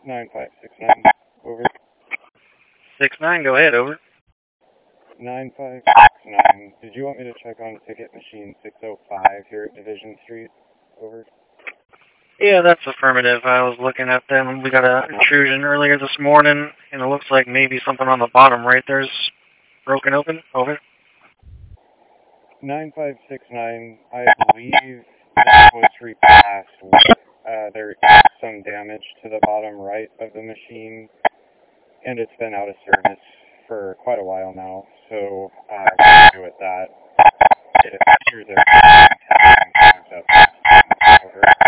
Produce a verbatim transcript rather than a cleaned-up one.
nine five six nine, over. six nine, go ahead, over. nine five six nine, did you want me to check on ticket machine six oh five here at Division Street? Over. Yeah, that's affirmative. I was looking at them. We got an intrusion earlier this morning, and it looks like maybe something on the bottom right there's broken open. Over. nine five six nine, I believe this was repassed with, uh, there is some damage to the bottom right of the machine, and it's been out of service for quite a while now, so uh, what to do with that? It appears they're testing things up. Over.